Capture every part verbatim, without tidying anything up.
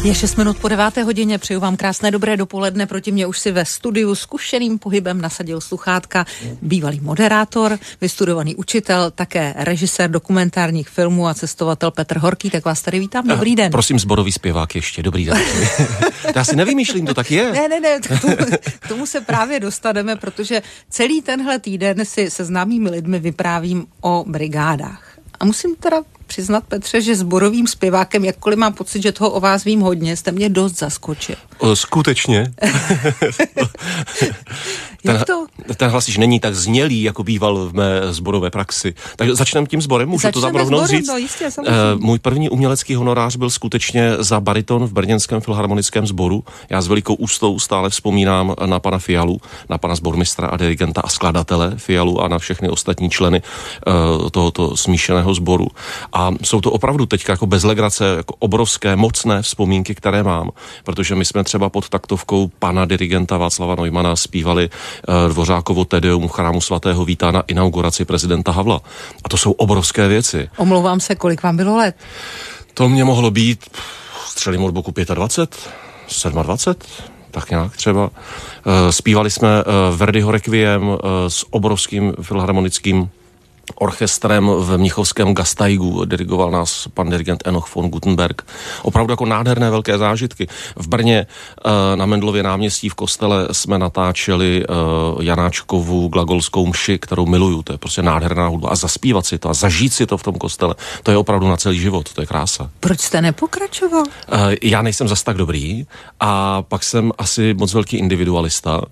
Je šest minut po deváté hodině, přeju vám krásné dobré dopoledne, proti mě už si ve studiu zkušeným pohybem nasadil sluchátka bývalý moderátor, vystudovaný učitel, také režisér dokumentárních filmů a cestovatel Petr Horký, tak vás tady vítám, dobrý den. Prosím, sborový zpěvák ještě, dobrý den. Já si nevymýšlím, to tak je. Ne, ne, ne, k tomu, k tomu se právě dostaneme, protože celý tenhle týden si se známými lidmi vyprávím o brigádách. A musím teda přiznat, Petře, že sborovým zpěvákem, jakkoliv mám pocit, že toho o vás vím hodně, jste mě dost zaskočil. Skutečně. ten, to? ten hlas není tak znělý, jako býval v mé sborové praxi. Takže začneme tím sborem, můžu začneme to tam rovnou říct. No, jistě, uh, můj první umělecký honorář byl skutečně za bariton v brněnském filharmonickém sboru. Já s velikou úctou stále vzpomínám na pana Fialu, na pana sbormistra a dirigenta a skladatele Fialu a na všechny ostatní členy uh, tohoto smíšeného sboru. A jsou to opravdu teďka jako bez legrace jako obrovské, mocné vzpomínky, které mám, protože my jsme třeba pod taktovkou pana dirigenta Václava Neumana zpívali uh, Dvořákovo Tedeum v chrámu svatého Víta na inauguraci prezidenta Havla. A to jsou obrovské věci. Omlouvám se, kolik vám bylo let? To mě mohlo být, střelím od boku dvacet pět, dvacet sedm, tak nějak třeba. Uh, zpívali jsme uh, Verdiho Requiem uh, s obrovským filharmonickým orchestrem v mnichovském Gasteigu, dirigoval nás pan dirigent Enoch von Gutenberg. Opravdu jako nádherné velké zážitky. V Brně na Mendlově náměstí v kostele jsme natáčeli Janáčkovu glagolskou mši, kterou miluju. To je prostě nádherná hudba. A zaspívat si to a zažít si to v tom kostele, to je opravdu na celý život. To je krása. Proč jste nepokračoval? Já nejsem zas tak dobrý a pak jsem asi moc velký individualista,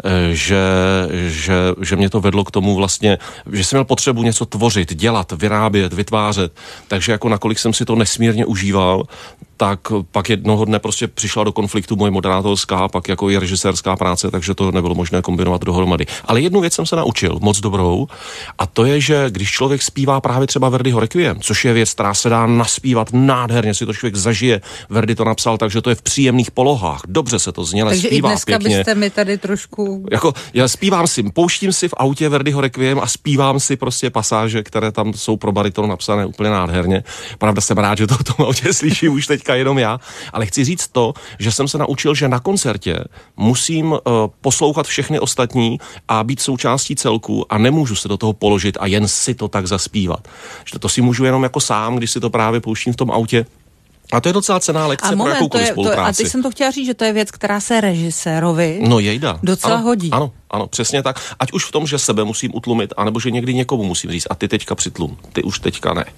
že, že, že mě to vedlo k tomu vlastně, že jsem měl potřebu něco tvořit, dělat, vyrábět, vytvářet. Takže jako nakolik jsem si to nesmírně užíval, tak pak jednoho dne prostě přišla do konfliktu moje moderátorská, pak jako i režisérská práce, takže to nebylo možné kombinovat dohromady. Ale jednu věc jsem se naučil, moc dobrou, a to je, že když člověk zpívá právě třeba Verdiho Requiem, což je věc, která se dá naspívat nádherně, si to člověk zažije. Verdi to napsal, takže to je v příjemných polohách. Dobře se to zněle takže zpívá pěkně. Takže i dneska byste mi tady trošku... Jako, já zpívám si, pouštím si v autě Verdiho Requiem a zpívám si prostě pasáže, které tam jsou pro bariton napsané úplně nádherně. Pravda, jsem rád, že to v tom autě slyším už teďka jenom já, ale chci říct to, že jsem se naučil, že na koncertě musím uh, poslouchat všechny ostatní a být součástí celku a nemůžu se do toho položit a jen si to tak zaspívat. Že to si můžu jenom jako sám, když si to právě pouštím v tom autě. A to je docela cenná lekce a moment, pro jakoukoliv spolupráci. To, a teď jsem to chtěla říct, že to je věc, která se režisérovi no jejda. docela ano, hodí. Ano, ano, přesně tak. Ať už v tom, že sebe musím utlumit, anebo že někdy někomu musím říct a ty teďka přitlum, ty už teďka ne.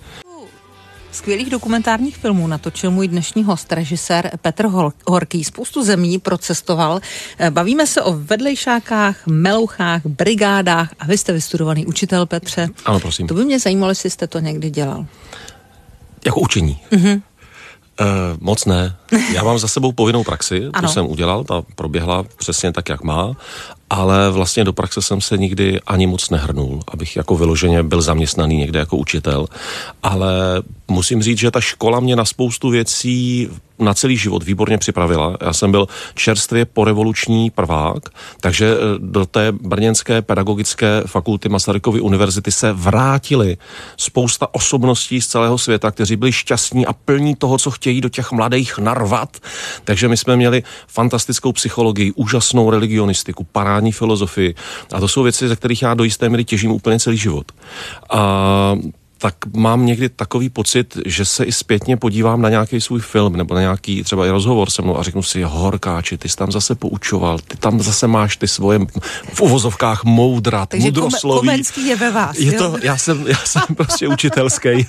Skvělých dokumentárních filmů natočil můj dnešní host, režisér Petr Horký. Spoustu zemí procestoval. Bavíme se o vedlejšákách, melouchách, brigádách a vy jste vystudovaný učitel, Petře. Ano, prosím. To by mě zajímalo, jestli jste to někdy dělal. Jako učení? Mhm. Uh, moc ne. Já mám za sebou povinnou praxi, ano. To jsem udělal, ta proběhla přesně tak, jak má, ale vlastně do praxe jsem se nikdy ani moc nehrnul, abych jako vyloženě byl zaměstnaný někde jako učitel, ale musím říct, že ta škola mě na spoustu věcí na celý život výborně připravila. Já jsem byl čerstvě porevoluční prvák, takže do té brněnské pedagogické fakulty Masarykovy univerzity se vrátili spousta osobností z celého světa, kteří byli šťastní a plní toho, co chtějí do těch mladých narvat. Takže my jsme měli fantastickou psychologii, úžasnou religionistiku, parádní filozofii a to jsou věci, ze kterých já do jisté míry těžím úplně celý život. A tak mám někdy takový pocit, že se i zpětně podívám na nějaký svůj film nebo na nějaký třeba i rozhovor se mnou a řeknu si, Horkáči, ty jsi tam zase poučoval, ty tam zase máš ty svoje v uvozovkách moudra, takže mudrosloví. Komenský je ve vás. Je to, já jsem, já jsem prostě učitelský.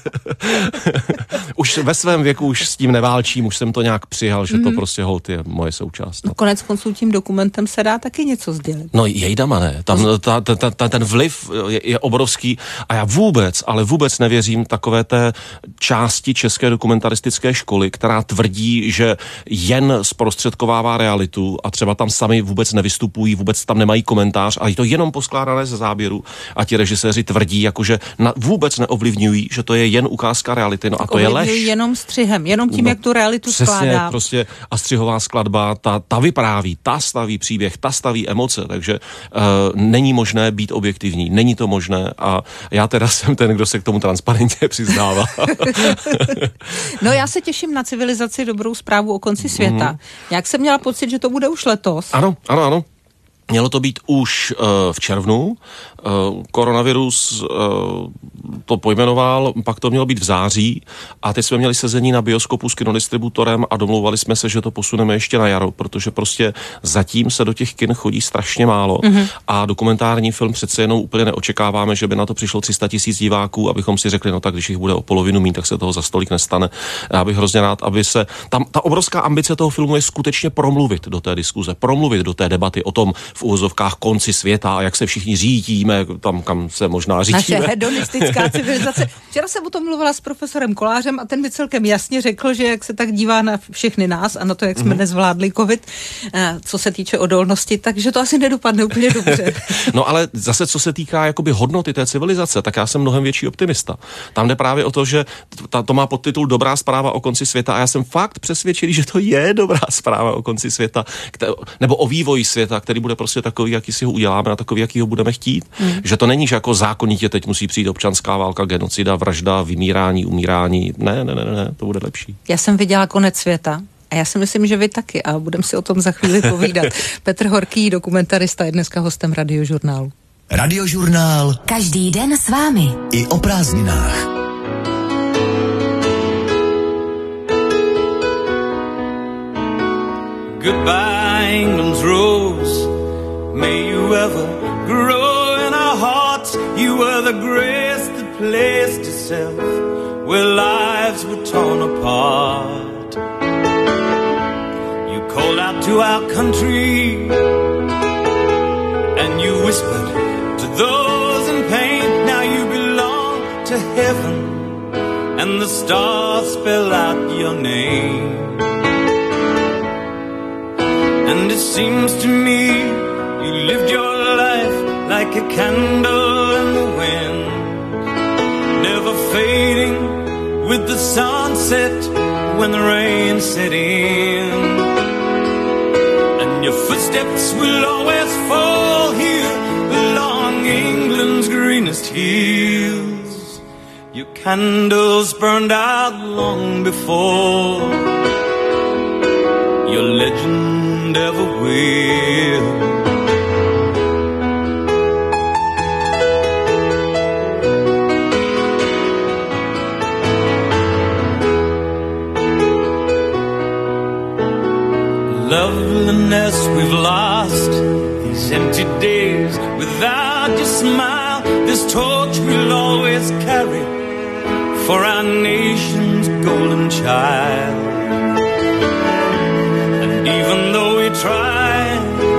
Už ve svém věku už s tím neválčím, už jsem to nějak přijal, že mm. to prostě holt je moje součást. No. Konec konců tím dokumentem se dá taky něco sdělit. No jejdama ne, tam ta, ta, ta, ten vliv je, je obrovský a já vůbec, ale vůbec nevěřím takové té části české dokumentaristické školy, která tvrdí, že jen zprostředkovává realitu a třeba tam sami vůbec nevystupují, vůbec tam nemají komentář a je to jenom poskládané ze záběru a ti režiséři tvrdí, jakože na, vůbec neovlivňují, že to je jen ukázka reality, no tak a to je lež. Jenom střihem, jenom tím, no, jak tu realitu přesně, skládá. Prostě a střihová skladba, ta, ta vypráví, ta staví příběh, ta staví emoce, takže uh, není možné být objektivní, není to možné a já teda jsem ten, kdo se k tomu transparentně přiznává. No já se těším na civilizaci, dobrou zprávu o konci světa. Mm. Jak jsem měla pocit, že to bude už letos? Ano, ano, ano. Mělo to být už uh, v červnu, uh, koronavirus uh, to pojmenoval, pak to mělo být v září a teď jsme měli sezení na Bioskopu s kinodistributorem a domlouvali jsme se, že to posuneme ještě na jaro, protože prostě zatím se do těch kin chodí strašně málo mm-hmm. a dokumentární film přece jenom úplně neočekáváme, že by na to přišlo tři sta tisíc diváků, abychom si řekli, no tak když jich bude o polovinu míň, tak se toho za stolik nestane. Já bych hrozně rád, aby se tam ta obrovská ambice toho filmu je skutečně promluvit do té diskuze, promluvit do té debaty o tom v úvozovkách konci světa a jak se všichni řídíme, tam kam se možná řídíme. Naše hedonistická civilizace. Včera jsem o tom mluvila s profesorem Kolářem a ten mi celkem jasně řekl, že jak se tak dívá na všechny nás a na to, jak jsme mm. nezvládli covid, co se týče odolnosti, takže to asi nedopadne úplně dobře. No ale zase, co se týká jakoby hodnoty té civilizace, tak já jsem mnohem větší optimista. Tam jde právě o to, že to, to má podtitul Dobrá zpráva o konci světa a já jsem fakt přesvědčený, že to je dobrá zpráva o konci světa, které, nebo o vývoji světa, který bude prostě takový, jaký si ho uděláme a takový, jaký ho budeme chtít. Mm. Že to není, že jako zákonitě teď musí přijít občanská válka, genocida, vražda, vymírání, umírání. Ne, ne, ne, ne, to bude lepší. Já jsem viděla Konec světa. A já si myslím, že vy taky a budeme si o tom za chvíli povídat. Petr Horký, dokumentarista, je dneska hostem Radiožurnálu. Radiožurnál. Každý den s vámi. I o prázdninách. Goodbye, England's rose. May you ever grow in our hearts. You were the grace that placed itself where lives were torn apart. You called out to our country and you whispered to those in pain. Now you belong to heaven and the stars spell out your name. And it seems to me you lived your life like a candle in the wind, never fading with the sunset when the rain set in. And your footsteps will always fall here along England's greenest hills. Your candles burned out long before your legend ever will. Loveliness we've lost, these empty days without your smile, this torch we'll always carry for our nation's golden child. And even though we try,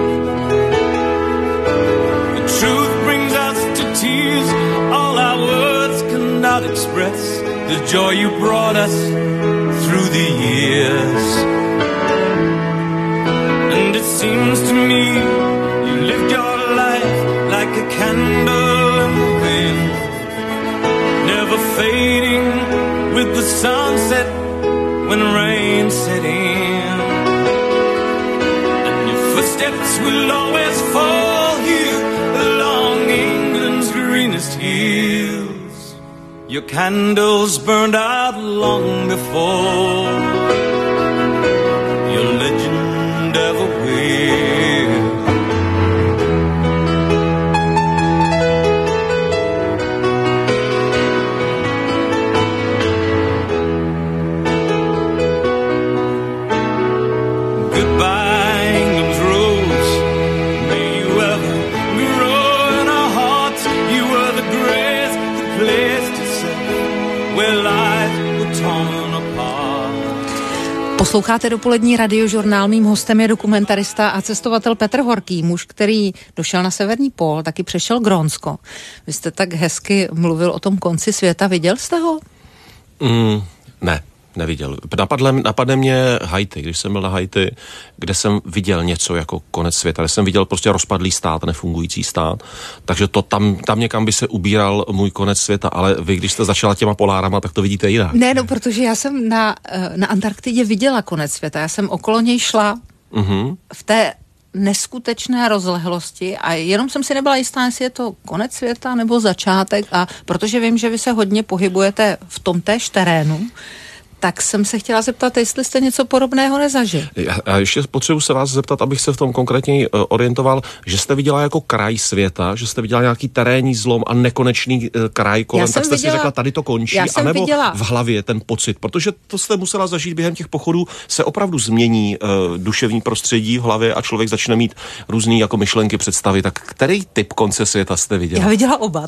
the truth brings us to tears. All our words cannot express the joy you brought us through the years. And it seems to me you lived your life like a candle in the wind, never fading with the sunset when rain set in. And your footsteps will always fall here along England's greenest hills. Your candles burned out long before your legend ever will. Goodbye, England's rose. May you ever grow in our hearts. You were the grace that placed itself where lives were torn apart. Posloucháte dopolední Radiožurnál, mým hostem je dokumentarista a cestovatel Petr Horký, muž, který došel na severní pól, taky přešel Grónsko. Vy jste tak hezky mluvil o tom konci světa, viděl jste ho? Mm, ne. Neviděl. Napadle, napadne mě Haiti, když jsem byl na Haiti, kde jsem viděl něco jako konec světa, kde jsem viděl prostě rozpadlý stát, nefungující stát, takže to tam, tam někam by se ubíral můj konec světa, ale vy, když jste začala těma polárama, tak to vidíte jinak. Ne, no, protože já jsem na, na Antarktidě viděla konec světa, já jsem okolo něj šla, mm-hmm. v té neskutečné rozlehlosti a jenom jsem si nebyla jistá, jestli je to konec světa nebo začátek, a protože vím, že vy se hodně pohybujete v tom též terénu, tak jsem se chtěla zeptat, jestli jste něco podobného nezažil. A ještě potřebuji se vás zeptat, abych se v tom konkrétně orientoval, že jste viděla jako kraj světa, že jste viděla nějaký terénní zlom a nekonečný kraj kolem, tak jste viděla, si řekla, tady to končí, anebo viděla v hlavě ten pocit, protože to jste musela zažít během těch pochodů, se opravdu změní uh, duševní prostředí v hlavě a člověk začne mít různý jako myšlenky, představy. Tak který typ konce světa jste viděla? Já viděla oba.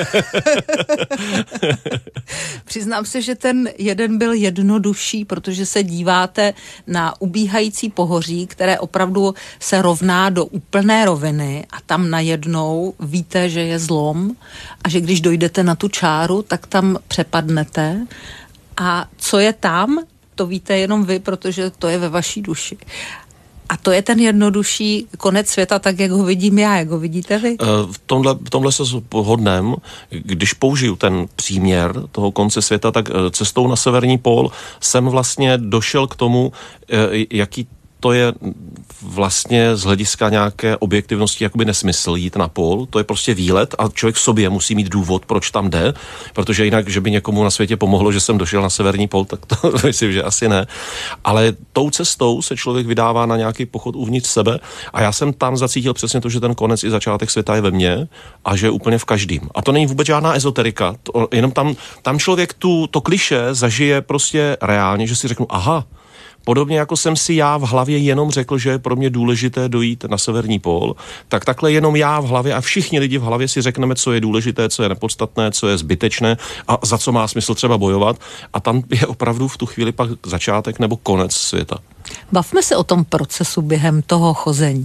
Přiznám se, že ten jeden byl jeden jednodušší, protože se díváte na ubíhající pohoří, které opravdu se rovná do úplné roviny a tam najednou víte, že je zlom a že když dojdete na tu čáru, tak tam přepadnete a co je tam, to víte jenom vy, protože to je ve vaší duši. A to je ten jednodušší konec světa, tak jak ho vidím já, jak ho vidíte vy? V tomhle, v tomhle se shodnem, když použiju ten příměr toho konce světa, tak cestou na severní pól jsem vlastně došel k tomu, jaký to je vlastně z hlediska nějaké objektivnosti jakoby nesmysl jít na pól. To je prostě výlet a člověk v sobě musí mít důvod, proč tam jde, protože jinak, že by někomu na světě pomohlo, že jsem došel na severní pól, tak to myslím, že asi ne. Ale tou cestou se člověk vydává na nějaký pochod uvnitř sebe a já jsem tam zacítil přesně to, že ten konec i začátek světa je ve mně a že je úplně v každým. A to není vůbec žádná ezoterika, to, jenom tam, tam člověk tu, to klišé zažije prostě reálně, že si řeknu, aha, podobně jako jsem si já v hlavě jenom řekl, že je pro mě důležité dojít na severní pól, tak takhle jenom já v hlavě a všichni lidi v hlavě si řekneme, co je důležité, co je nepodstatné, co je zbytečné a za co má smysl třeba bojovat. A tam je opravdu v tu chvíli pak začátek nebo konec světa. Bavme se o tom procesu během toho chození.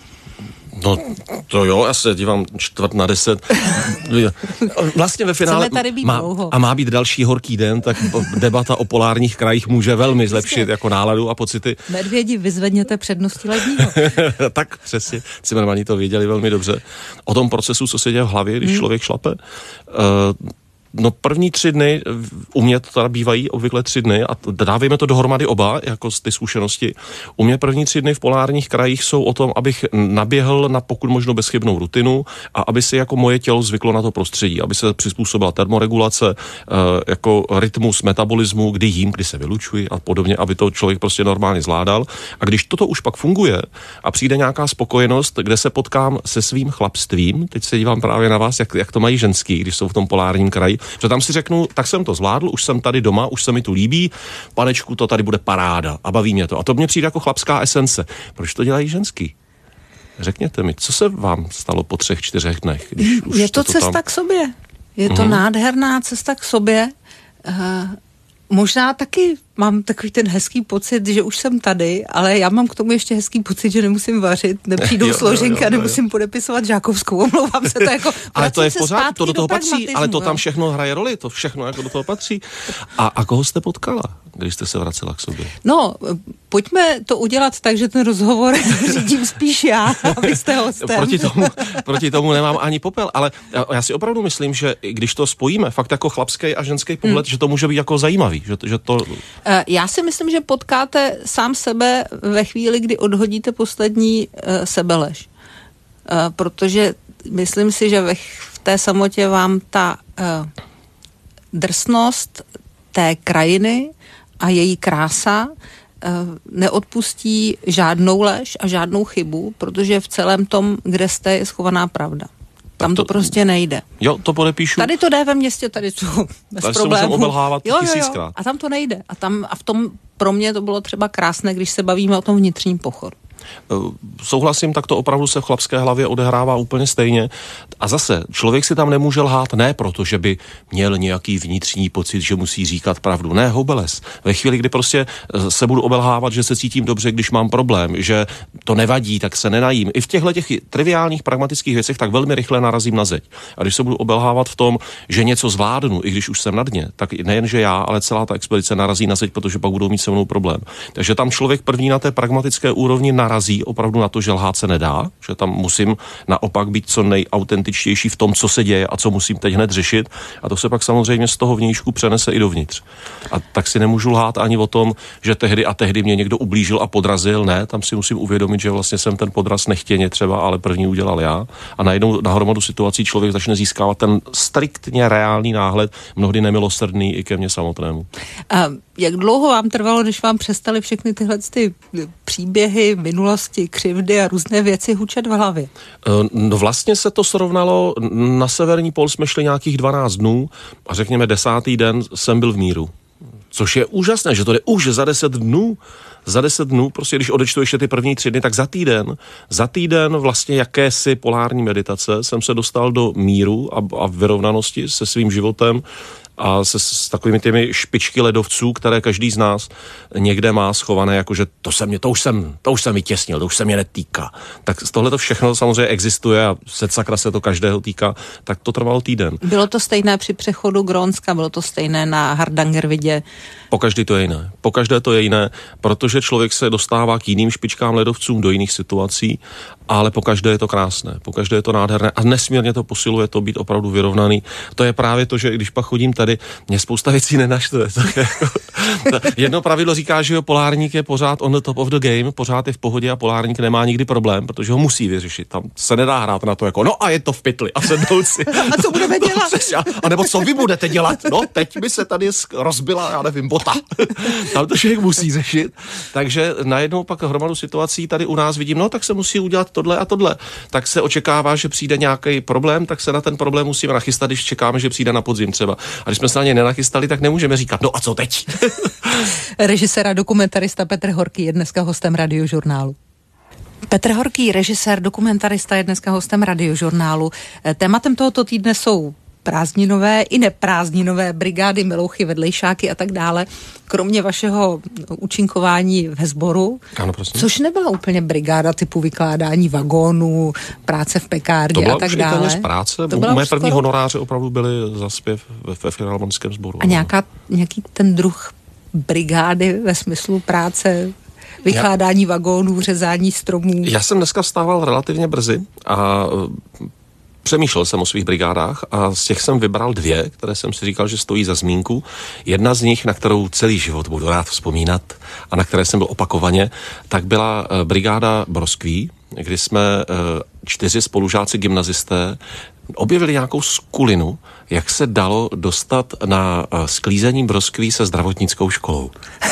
No to jo, já se dívám čtvrt na deset. Vlastně ve finále má, a má být další horký den, tak debata o polárních krajích může velmi zlepšit jako náladu a pocity. Medvědi, vyzvedněte přednosti ledního. Tak přesně, Cimrmani to věděli velmi dobře. O tom procesu, co se děje v hlavě, když hmm. člověk šlape. Uh, No první tři dny, u mě to teda bývají obvykle tři dny a dávejme to dohromady oba, jako z ty zkušenosti. U mě první tři dny v polárních krajích jsou o tom, abych naběhl na pokud možno bezchybnou rutinu a aby si jako moje tělo zvyklo na to prostředí, aby se přizpůsobila termoregulace, jako rytmus metabolismu, kdy jím, kdy se vylučuji a podobně, aby to člověk prostě normálně zvládal. A když toto už pak funguje a přijde nějaká spokojenost, kde se potkám se svým chlapstvím, teď se dívám právě na vás, jak, jak to mají ženský, když jsou v tom polárním kraji, že tam si řeknu, tak jsem to zvládl, už jsem tady doma, už se mi tu líbí, panečku, to tady bude paráda a baví mě to. A to mně přijde jako chlapská esence. Proč to dělají ženský? Řekněte mi, co se vám stalo po třech, čtyřech dnech? Když už je to, to cesta tam... k sobě. Je to mm-hmm. nádherná cesta k sobě. Uh, možná taky mám takový ten hezký pocit, že už jsem tady, ale já mám k tomu ještě hezký pocit, že nemusím vařit, nepřijdou složenky a nemusím podepisovat žákovskou, omlouvám se to jako. Ale to je v pořádku, to do toho patří, ale to tam všechno hraje roli, to všechno jako do toho patří. A, a koho jste potkala, když jste se vracela k sobě? No, pojďme to udělat tak, že ten rozhovor řídím spíš já, abyste hostem. Proti tomu, proti tomu nemám ani popel, ale já si opravdu myslím, že když to spojíme, fakt jako chlapský a ženský pohled, hmm. že to může být jako zajímavý, že, že to... Já si myslím, že potkáte sám sebe ve chvíli, kdy odhodíte poslední uh, sebelež. Uh, protože myslím si, že ve, v té samotě vám ta uh, drsnost té krajiny a její krása uh, neodpustí žádnou lež a žádnou chybu, protože v celém tom, kde jste, je schovaná pravda. Tam to, to prostě nejde. Jo, to podepíšu. Tady to jde ve městě, tady to bez tady problémů. Tady se musím obelhávat tisíckrát. A tam to nejde. A tam a v tom pro mě to bylo třeba krásné, když se bavíme o tom vnitřním pochodu. Souhlasím, tak to opravdu se v chlapské hlavě odehrává úplně stejně. A zase, člověk si tam nemůže lhát ne proto, že by měl nějaký vnitřní pocit, že musí říkat pravdu. Ne, houbeles. Ve chvíli, kdy prostě se budu obelhávat, že se cítím dobře, když mám problém, že to nevadí, tak se nenajím. I v těchto těch triviálních pragmatických věcech tak velmi rychle narazím na zeď. A když se budu obelhávat v tom, že něco zvládnu, i když už jsem na dně, tak nejen, že já, ale celá ta expedice narazí na zeď, protože pak budou mít se mnou problém. Takže tam člověk první na té pragmatické úrovni na narazí opravdu na to, že lhát se nedá, že tam musím naopak být co nejautentičtější v tom, co se děje a co musím teď hned řešit. A to se pak samozřejmě z toho vnějšku přenese i dovnitř. A tak si nemůžu lhát ani o tom, že tehdy a tehdy mě někdo ublížil a podrazil. Ne, tam si musím uvědomit, že vlastně jsem ten podraz nechtěně třeba, ale první udělal já. A najednou na hromadu situací člověk začne získávat ten striktně reálný náhled, mnohdy nemilosrdný i ke mně samotnému. A jak dlouho vám trvalo, než vám přestaly všechny tyhle ty příběhy, minulosti, křivdy a různé věci hučet v hlavě? No vlastně se to srovnalo, na severní pol jsme šli nějakých dvanáct dnů a řekněme desátý den jsem byl v míru. Což je úžasné, že to jde už za deset dnů. Za deset dnů, prostě když odečtu ještě ty první tři dny, tak za týden, za týden vlastně jakési polární meditace jsem se dostal do míru a, a vyrovnanosti se svým životem a se, s takovými těmi špičky ledovců, které každý z nás někde má schované, jakože to se mě, to už jsem, to už jsem vytěsnil, to už se mě netýká. Tak tohle to všechno samozřejmě existuje a sedsakra se to každého týká, tak to trvalo týden. Bylo to stejné při přechodu Grónska, bylo to stejné na Hardangervidě? Pokaždé to je jiné. Pokaždé to je jiné, protože člověk se dostává k jiným špičkám ledovcům do jiných situací, ale pokaždé je to krásné, pokaždé je to nádherné a nesmírně to posiluje to být opravdu vyrovnaný. To je právě to, že když pak chodím tady, mě spousta věcí nenaštve. Jedno pravidlo říká, že jo, polárník je pořád on the top of the game, pořád je v pohodě a polárník nemá nikdy problém, protože ho musí vyřešit. Tam se nedá hrát na to jako, no a je to v pytli a sednout si. A co budeme dělat? A nebo co vy budete dělat? No, teď by se tady rozbila, já nevím, bota. Tam to člověk musí řešit. Takže najednou pak hromadu situací tady u nás vidím, no tak se musí udělat tohle a tohle. Tak se očekává, že přijde nějaký problém, tak se na ten problém musíme nachystat, když čekáme, že přijde na podzim třeba. A když jsme se na ně nenachystali, tak nemůžeme říkat, no a co teď? Režisér a dokumentarista Petr Horký je dneska hostem Radiožurnálu. Petr Horký, režisér, dokumentarista, je dneska hostem Radiožurnálu. Tématem tohoto týdne jsou prázdninové i neprázdninové brigády, milouchy, vedlejšáky a tak dále, kromě vašeho účinkování ve sboru, ano, prosím. Což nebyla úplně brigáda typu vykládání vagónů, práce v pekárně a tak dále. To byla už práce. Moje první skoro... honoráře opravdu byly za zpěv ve Filharmonickém sboru. A nějaká, nějaký ten druh brigády ve smyslu práce, vykládání já, vagónů, řezání stromů? Já jsem dneska vstával relativně brzy a přemýšlel jsem o svých brigádách a z těch jsem vybral dvě, které jsem si říkal, že stojí za zmínku. Jedna z nich, na kterou celý život budu rád vzpomínat a na které jsem byl opakovaně, tak byla brigáda Broskví, kdy jsme čtyři spolužáci gymnazisté objevili nějakou skulinu, jak se dalo dostat na sklízení broskví se zdravotnickou školou.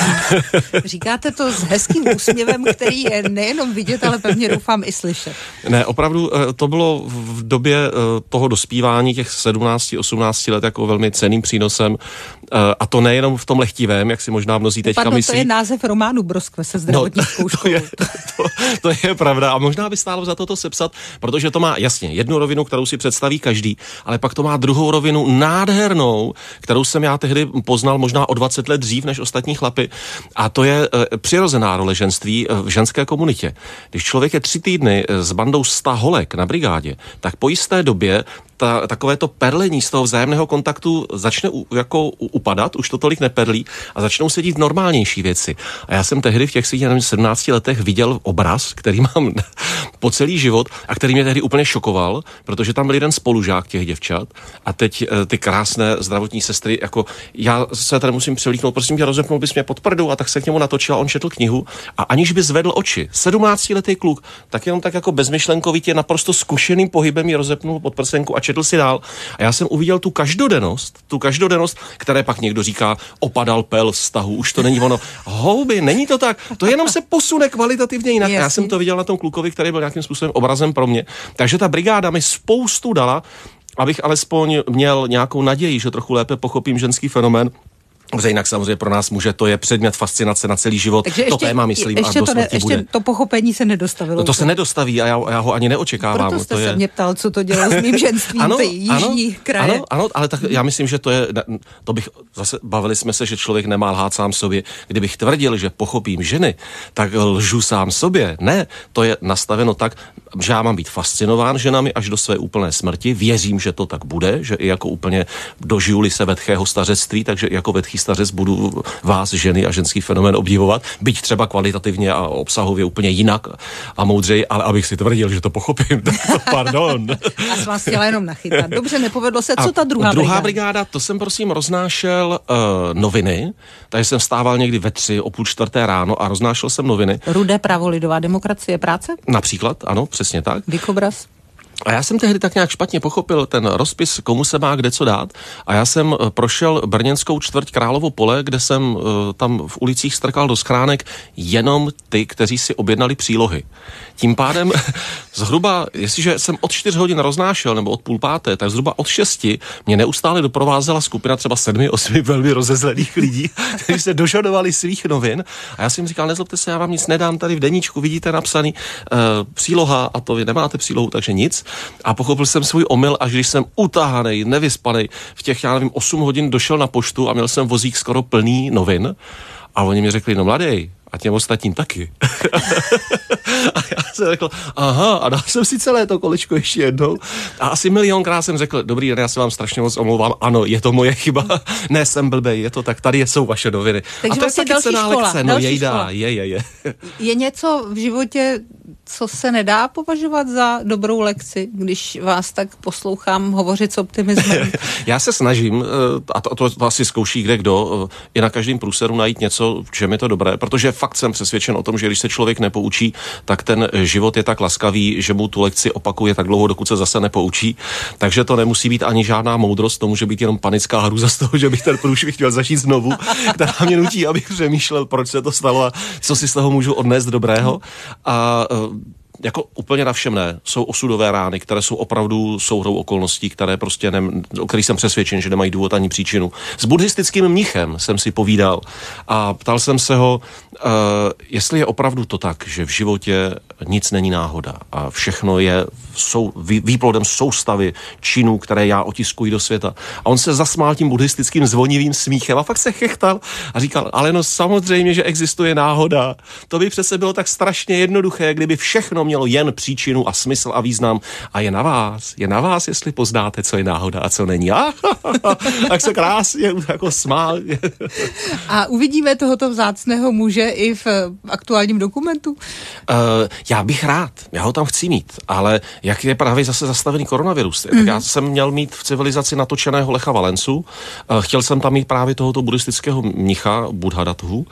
Říkáte to s hezkým úsměvem, který je nejenom vidět, ale pevně doufám i slyšet. Ne, opravdu to bylo v době toho dospívání těch sedmnáct osmnáct let jako velmi cenným přínosem a to nejenom v tom lehtivém, jak si možná mnozí teďka Pardon, myslí. To je název románu Broskve se zdravotnickou no, školou. To je, to, to je pravda a možná by stálo za to to sepsat, protože to má jasně jednu rovinu, kterou si představí každý, ale pak to má druhou rovinu nádhernou, kterou jsem já tehdy poznal možná o dvacet let dřív než ostatní chlapy a to je e, přirozená role ženství v ženské komunitě. Když člověk je tři týdny s bandou sta holek na brigádě, tak po jisté době ta, takové to perlení z toho vzájemného kontaktu začne u, jako upadat, už to tolik neperlí a začnou se dít normálnější věci. A já jsem tehdy v těch svých sedmnácti letech viděl obraz, který mám po celý život a který mě tehdy úplně šokoval, protože tam byl jeden spolužák těch děvčat a teď ty krásné zdravotní sestry, jako já se tady musím převlíknout, prosím tě, rozepnul bys mě pod prdou a tak se k němu natočil a on četl knihu a aniž by zvedl oči, sedmnáctiletý kluk, tak jenom tak jako bezmyšlenkovitě naprosto zkušeným pohybem ji rozepnul pod prsenku a četl si dál. A já jsem uviděl tu každodennost, tu každodennost, které pak někdo říká, opadal pel vztahu, už to není ono. Houby, není to tak. To jenom se posune kvalitativně jinak. Jasně. Já jsem to viděl na tom klukovi, který byl nějakým způsobem obrazem pro mě. Takže ta brigáda mi spoustu dala, abych alespoň měl nějakou naději, že trochu lépe pochopím ženský fenomén. Protože jinak samozřejmě pro nás muže to je předmět fascinace na celý život. Takže to ještě, téma, myslím, ještě a do to, ne, ještě bude. to pochopení se nedostavilo. No to se nedostaví a já, já ho ani neočekávám. Proto jste to se je... mě ptal, co to dělalo s mým ženstvím, ano, ty jižní ano, kraje. Ano, ano, ale tak já myslím, že to je, to bych, zase bavili jsme se, že člověk nemá lhát sám sobě. Kdybych tvrdil, že pochopím ženy, tak lžu sám sobě. Ne, to je nastaveno tak, že já mám být fascinován ženami až do své úplné smrti. Věřím, že to tak bude, že i jako úplně dožiju-li se vetchého stařectví, takže jako vetchý stařec budu vás, ženy a ženský fenomén obdivovat, byť třeba kvalitativně a obsahově úplně jinak a moudřej, ale abych si tvrdil, že to pochopím, pardon. A s vás chtěla jenom nachytat. Dobře, nepovedlo se. Co ta druhá, druhá brigáda? brigáda, to jsem prosím roznášel uh, noviny, takže jsem vstával někdy ve tři, o půl čtvrté ráno a roznášel jsem noviny. Rudé právo, lidová demokracie, práce? Například, ano, přesně tak. Dikobraz? A já jsem tehdy tak nějak špatně pochopil ten rozpis, komu se má kde co dát. A já jsem prošel brněnskou čtvrť Královo pole, kde jsem uh, tam v ulicích strkal do schránek jenom ty, kteří si objednali přílohy. Tím pádem zhruba, jestliže jsem od čtyř hodin roznášel, nebo od půl páté, tak zhruba od šesti mě neustále doprovázela skupina třeba sedmi, osmi velmi rozezlených lidí, kteří se dožadovali svých novin. A já jsem jim říkal, nezlobte se, já vám nic nedám, tady v deníčku vidíte napsaný uh, příloha a to vy nemáte přílohu, takže nic. A pochopil jsem svůj omyl, až když jsem utahanej, nevyspanej, v těch, já nevím, osm hodin došel na poštu a měl jsem vozík skoro plný novin. A oni mi řekli, no mladej, a těm ostatním taky. A já jsem řekl, aha, a dal jsem si celé to kolečko ještě jednou. A asi milionkrát jsem řekl, dobrý den, já se vám strašně moc omlouvám, ano, je to moje chyba, ne, jsem blbej, je to tak, tady jsou vaše noviny. Takže a to vlastně je taky cená škola, lekce, no jejda, je, je, je. Je něco v životě, co se nedá považovat za dobrou lekci, když vás tak poslouchám hovořit s optimismem? Já se snažím, a to, to, to asi zkouší kde kdo, i na každém průseru najít něco, v čem je to dobré, protože fakt jsem přesvědčen o tom, že když se člověk nepoučí, tak ten život je tak laskavý, že mu tu lekci opakuje tak dlouho, dokud se zase nepoučí. Takže to nemusí být ani žádná moudrost, to může být jenom panická hrůza z toho, že bych ten průšvih chtěl začít znovu, která mě nutí, abych přemýšlel, proč se to stalo a co si z toho můžu odnést dobrého. A jako úplně na všem ne. Jsou osudové rány, které jsou opravdu souhrou okolností, které prostě ne, o kterých jsem přesvědčen, že nemají důvod ani příčinu. S buddhistickým mnichem jsem si povídal a ptal jsem se ho, uh, jestli je opravdu to tak, že v životě nic není náhoda a všechno je sou, vý, výplodem soustavy činů, které já otiskuji do světa. A on se zasmál tím buddhistickým zvonivým smíchem a fakt se chechtal a říkal, ale no samozřejmě, že existuje náhoda. To by přece bylo tak strašně jednoduché, kdyby všechno mělo jen příčinu a smysl a význam. A je na vás, je na vás, jestli poznáte, co je náhoda a co není. A tak se krásně jako smál. A uvidíme tohoto vzácného muže i v aktuálním dokumentu? Uh, já bych rád, já ho tam chci mít, ale jak je právě zase zastavený koronavirus, mm. tak já jsem měl mít v civilizaci natočeného Lecha Valencu, uh, chtěl jsem tam mít právě tohoto buddhistického mnicha Buddhadatthu.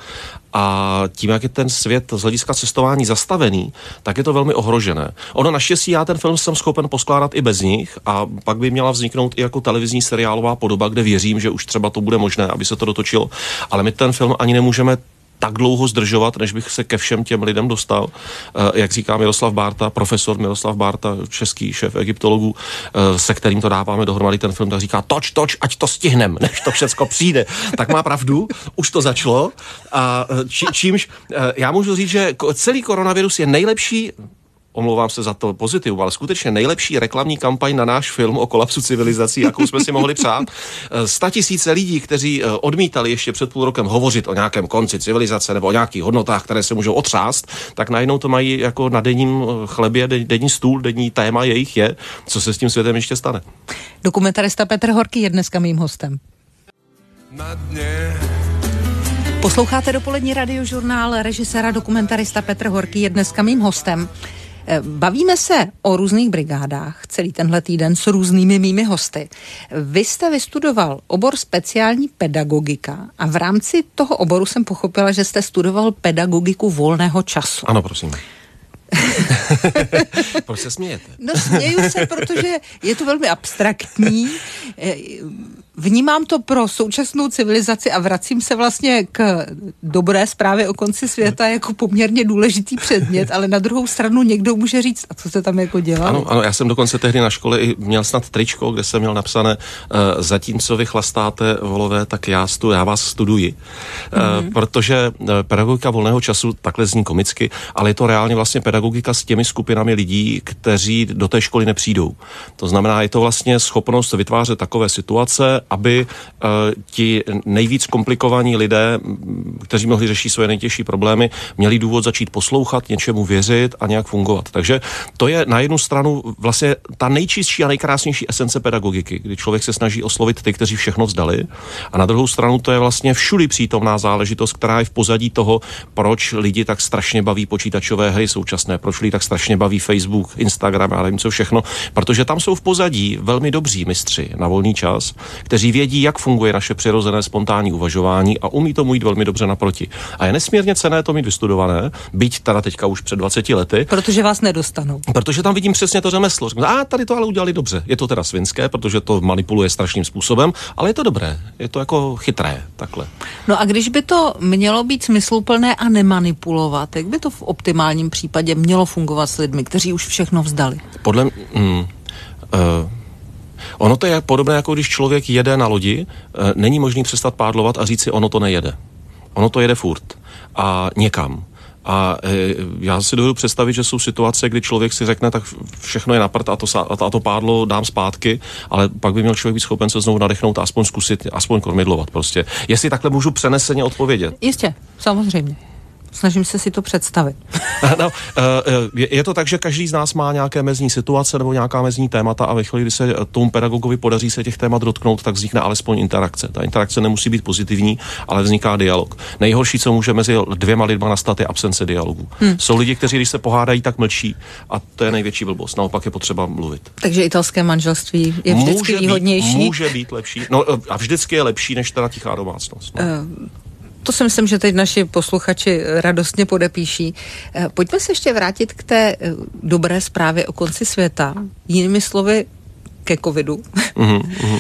A tím, jak je ten svět z hlediska cestování zastavený, tak je to velmi ohrožené. Ono naštěstí já ten film jsem schopen poskládat i bez nich a pak by měla vzniknout i jako televizní seriálová podoba, kde věřím, že už třeba to bude možné, aby se to dotočilo. Ale my ten film ani nemůžeme tak dlouho zdržovat, než bych se ke všem těm lidem dostal. Jak říká Miroslav Bárta, profesor Miroslav Bárta, český šéf egyptologů, se kterým to dáváme dohromady ten film, tak říká toč, toč, ať to stihnem, než to všecko přijde. Tak má pravdu, už to začalo. A či, čímž já můžu říct, že celý koronavirus je nejlepší, omlouvám se za to pozitiv, ale skutečně nejlepší reklamní kampaň na náš film o kolapsu civilizací, jakou jsme si mohli přát. Statisíce lidí, kteří odmítali ještě před půl rokem hovořit o nějakém konci civilizace nebo o nějakých hodnotách, které se můžou otřást, tak najednou to mají jako na denním chlebě, denní stůl, denní téma jejich je, co se s tím světem ještě stane. Dokumentarista Petr Horký je dneska mým hostem. Na dně. Posloucháte dopolední radiožurnál, režiséra dokumentarista Petr Horký je dneska mým hostem. Bavíme se o různých brigádách celý tenhle týden s různými mými hosty. Vy jste vystudoval obor speciální pedagogika a v rámci toho oboru jsem pochopila, že jste studoval pedagogiku volného času. Ano, prosím. Proč se smějete? No směju se, protože je to velmi abstraktní. Vnímám to pro současnou civilizaci a vracím se vlastně k dobré zprávě o konci světa jako poměrně důležitý předmět, ale na druhou stranu někdo může říct, a co jste tam jako dělal? Ano, ano, já jsem dokonce tehdy na škole i měl snad tričko, kde jsem měl napsané uh, zatímco vy chlastáte volové, tak já, stu, já vás studuji. Uh, mm-hmm. Protože uh, pedagogika volného času takhle zní komicky, ale je to reálně vlastně pedagogika s těmi skupinami lidí, kteří do té školy nepřijdou. To znamená, je to vlastně schopnost vytvářet takové situace, aby uh, ti nejvíc komplikovaní lidé, kteří mohli řešit své nejtěžší problémy, měli důvod začít poslouchat, něčemu věřit a nějak fungovat. Takže to je na jednu stranu vlastně ta nejčistší a nejkrásnější esence pedagogiky, kdy člověk se snaží oslovit ty, kteří všechno vzdali, a na druhou stranu to je vlastně všudy přítomná záležitost, která je v pozadí toho, proč lidi tak strašně baví počítačové hry současné, proč lidi tak strašně baví Facebook, Instagram a nevím co všechno, protože tam jsou v pozadí velmi dobří mistři na volný čas, kteří vědí, jak funguje naše přirozené spontánní uvažování a umí tomu jít velmi dobře naproti. A je nesmírně cenné to mít vystudované, byť teda teďka už před dvaceti lety. Protože vás nedostanou. Protože tam vidím přesně to řemeslo. Řeknu, a tady to ale udělali dobře. Je to teda svinské, protože to manipuluje strašným způsobem, ale je to dobré. Je to jako chytré, takhle. No a když by to mělo být smysluplné a nemanipulovat, jak by to v optimálním případě mělo fungovat s lidmi, kteří už všechno vzdali? Podle... Mm, uh, ono to je podobné, jako když člověk jede na lodi, uh, není možný přestat pádlovat a říct si, ono to nejede. Ono to jede furt. A někam. A e, já si dovedu představit, že jsou situace, kdy člověk si řekne, tak všechno je na prd a to, a to pádlo dám zpátky, ale pak by měl člověk být schopen se znovu nadechnout a aspoň zkusit, aspoň kormidlovat prostě. Jestli takhle můžu přeneseně odpovědět. Jistě, samozřejmě. Snažím se si to představit. No, je to tak, že každý z nás má nějaké mezní situace nebo nějaká mezní témata a ve chvíli, kdy se tomu pedagogovi podaří se těch témat dotknout, tak vznikne alespoň interakce. Ta interakce nemusí být pozitivní, ale vzniká dialog. Nejhorší, co může mezi dvěma lidma nastat, je absence dialogu. Hmm. Jsou lidi, kteří, když se pohádají, tak mlčí a to je největší blbost. Naopak je potřeba mluvit. Takže italské manželství je vždycky může výhodnější. Být, může být lepší. No a vždycky je lepší než teda tichá domácnost. No. Uh... To si myslím, že teď naši posluchači radostně podepíší. Pojďme se ještě vrátit k té dobré zprávě o konci světa. Jinými slovy, ke covidu. Mm-hmm.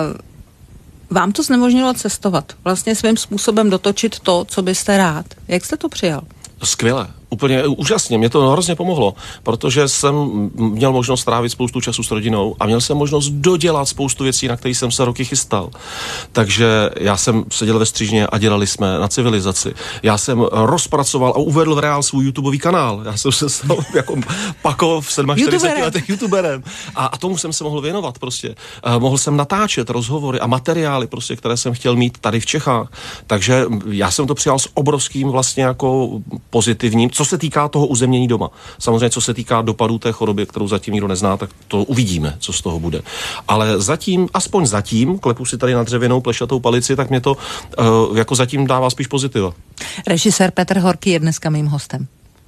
Vám to znemožnilo cestovat. Vlastně svým způsobem dotočit to, co byste rád. Jak jste to přijal? Skvěle. Úplně úžasně, mě to hrozně pomohlo, protože jsem měl možnost trávit spoustu času s rodinou a měl jsem možnost dodělat spoustu věcí, na které jsem se roky chystal. Takže já jsem seděl ve Střížně a dělali jsme na civilizaci. Já jsem rozpracoval a uvedl v reál svůj YouTubeový kanál. Já jsem se stal jako Pako v čtyřiceti sedmi letech YouTuberem. A, a tomu jsem se mohl věnovat prostě. Uh, mohl jsem natáčet rozhovory a materiály prostě, které jsem chtěl mít tady v Čechách. Takže já jsem to přijal s obrovským vlastně jako pozitivním, co se týká toho uzemnění doma. Samozřejmě, co se týká dopadů té choroby, kterou zatím nikdo nezná, tak to uvidíme, co z toho bude. Ale zatím, aspoň zatím, klepu si tady na dřevěnou plešatou palici, tak mě to uh, jako zatím dává spíš pozitiva. Režisér Petr Horký je dneska mým hostem.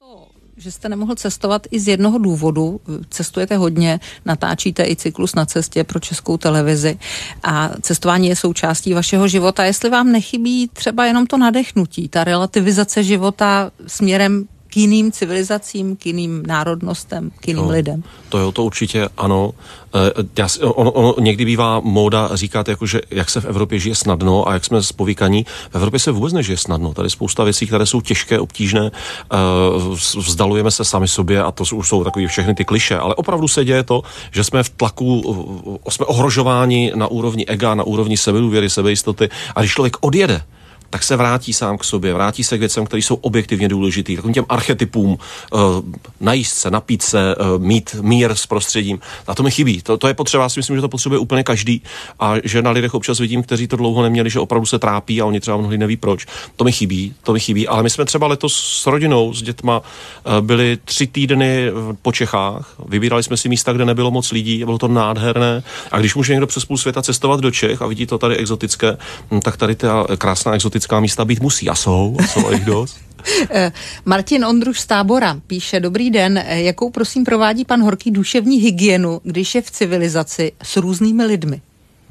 Že jste nemohl cestovat i z jednoho důvodu. Cestujete hodně, natáčíte i cyklus Na cestě pro Českou televizi a cestování je součástí vašeho života. Jestli vám nechybí třeba jenom to nadechnutí, ta relativizace života směrem k jiným civilizacím, k jiným národnostem, k jiným no, lidem. To jo, to určitě ano. Já, ono, ono někdy bývá móda říkat, jako, že jak se v Evropě žije snadno a jak jsme zpovíkaní. V Evropě se vůbec nežije snadno. Tady je spousta věcí, které jsou těžké, obtížné. Vzdalujeme se sami sobě a to už jsou takový všechny ty kliše. Ale opravdu se děje to, že jsme v tlaku, jsme ohrožováni na úrovni ega, na úrovni sebedůvěry, sebejistoty. A když člověk odjede, tak se vrátí sám k sobě, vrátí se k věcem, které jsou objektivně důležitý, takovým těm archetypům, uh, najíst se, napít se, uh, mít mír s prostředím. A to mi chybí. To, to je potřeba, já si myslím, že to potřebuje úplně každý a že na lidech občas vidím, kteří to dlouho neměli, že opravdu se trápí a oni třeba mnohdy neví proč. To mi chybí, to mi chybí, ale my jsme třeba letos s rodinou, s dětma uh, byli tři týdny po Čechách, vybírali jsme si místa, kde nebylo moc lidí, bylo to nádherné. A když může někdo přes půl světa cestovat do Čech a vidí to tady exotické, tak tady ta krásná exotická místa být musí. A jsou, a jsou jich dost. Martin Ondruš z Tábora píše, dobrý den, jakou prosím provádí pan Horký duševní hygienu, když je v civilizaci s různými lidmi?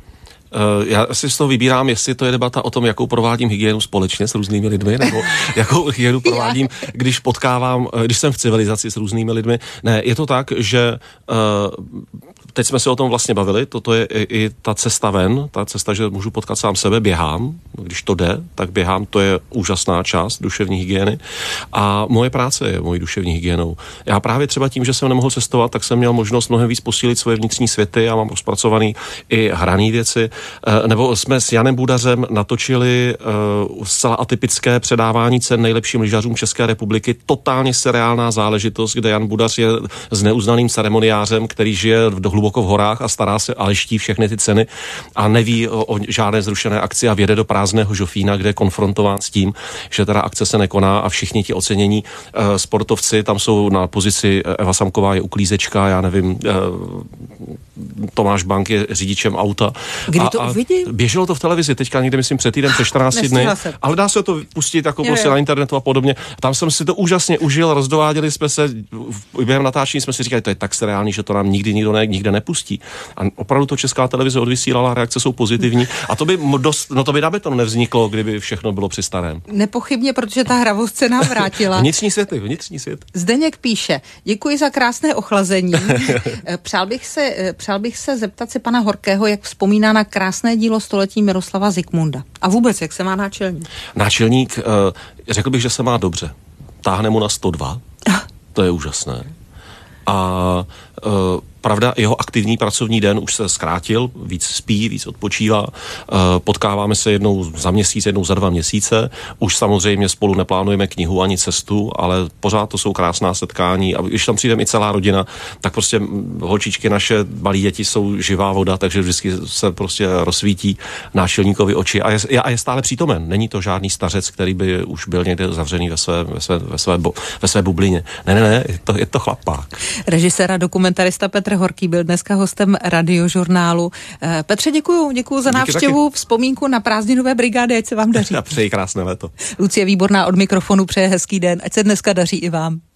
Já si z toho vybírám, jestli to je debata o tom, jakou provádím hygienu společně s různými lidmi, nebo jakou hygienu provádím, když potkávám, když jsem v civilizaci s různými lidmi. Ne, je to tak, že uh, teď jsme se o tom vlastně bavili, toto je i, i ta cesta ven, ta cesta, že můžu potkat sám sebe, běhám, když to jde, tak běhám, to je úžasná část duševní hygieny a moje práce je mojí duševní hygienou. Já právě třeba tím, že jsem nemohl cestovat, tak jsem měl možnost mnohem víc posílit svoje vnitřní světy a mám rozpracovaný i hraný věci, nebo jsme s Janem Budařem natočili uh, zcela atypické předávání cen nejlepším lyžařům České republiky, totálně seriálná záležitost, kde Jan Budař je s neuznaným ceremoniářem, který žije hluboko v horách a stará se a leští všechny ty ceny a neví o, o žádné zrušené akci a vjede do prázdného žofína, kde je konfrontován s tím, že teda akce se nekoná a všichni ti ocenění uh, sportovci tam jsou na pozici, Eva Samková je uklízečka, já nevím, uh, Tomáš Bank je řidičem auta. Kdy a, to a uvidím? Běželo to v televizi, teďka někde myslím před týdem, před čtrnácti dny, ale dá se to pustit jako prostě na internetu a podobně. Tam jsem si to úžasně užil, rozdováděli jsme se, během natáčení jsme si říkali, to je tak seriální, že to nám nikdy nikdo ne, nikde nepustí. A opravdu to Česká televize odvysílala, reakce jsou pozitivní a to by dost, no to by na beton nevzniklo, kdyby všechno bylo při starém. Nepochybně, protože ta hravost se nám vrátila. Vnitřní světy, vnitřní svět. Zdeněk píše, děkuji za krásné ochlazení. Přál bych se, přál bych se zeptat se pana Horkého, jak vzpomíná na krásné dílo století Miroslava Zikmunda. A vůbec, jak se má náčelník? Náčelník, řekl bych, že se má dobře. Táhne mu na sto dva. To je úžasné. A pravda, jeho aktivní pracovní den už se zkrátil, víc spí, víc odpočívá. Potkáváme se jednou za měsíc, jednou za dva měsíce. Už samozřejmě spolu neplánujeme knihu ani cestu, ale pořád to jsou krásná setkání. A když tam přijde i celá rodina, tak prostě holčičky naše, malí děti jsou živá voda, takže vždycky se prostě rozsvítí náčelníkovi oči a je, a je stále přítomen. Není to žádný stařec, který by už byl někde zavřený ve své, ve své, ve své, bo, ve své bublině. Ne, ne, ne, je to, je to chlapák. Režisér a dokumentarista Petr Horký byl dneska hostem Radiožurnálu. Petře, děkuju, děkuju za návštěvu, vzpomínku na prázdninové brigády, ať se vám daří. A přeji krásné léto. Lucie Výborná od mikrofonu přeje hezký den, ať se dneska daří i vám.